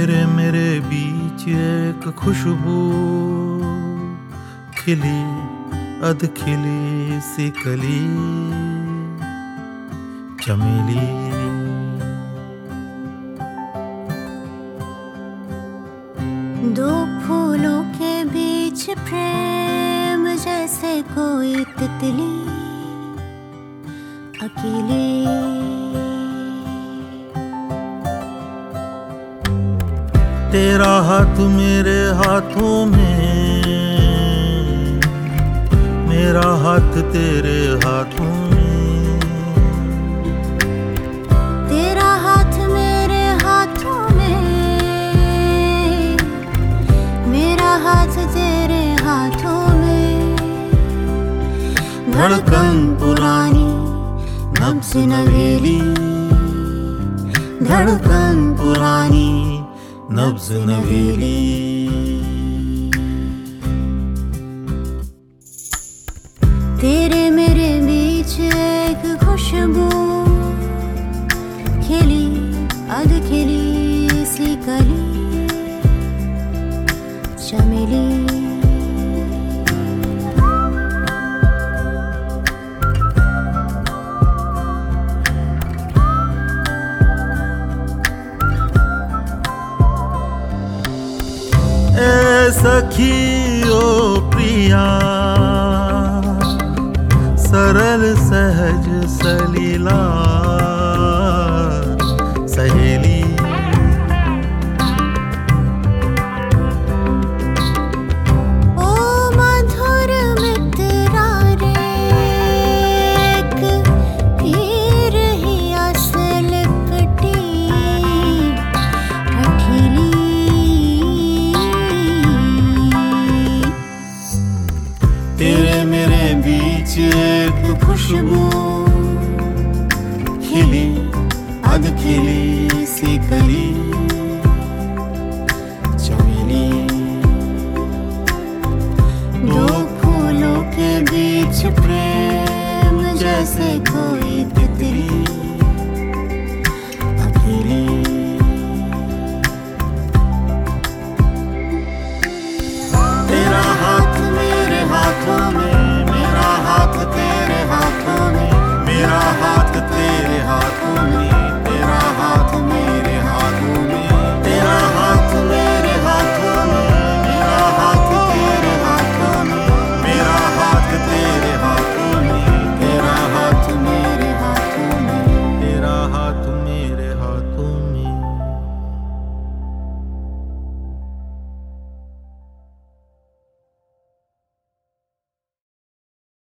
तेरे मेरे बीच एक खुशबू खिली, अध खिली सी कली चमेली। दो फूलों के बीच प्रेम जैसे कोई तितली अकेली। तेरा हाथ मेरे हाथों में, मेरा हाथ तेरे हाथों में। तेरा हाथ मेरे हाथों में, मेरा हाथ तेरे हाथों में। धड़कन पुरानी नब्ज़ नवेली, धड़कन पुरानी नब्ज़ नवेली। तेरे मेरे बीच एक खुशबू खिली, अध खिली सी कली चमेली। ए सखी ओ प्रिया, सरल सहज सलीला सहेली। ओ मधुर मित्रा रे, एक हीर ही असल लिपटी हठीली। तेरे मेरे बीच एक खुशबू खिली, अध खिली सी कली चमेली। दो फूलों के बीच प्रेम जैसे कोई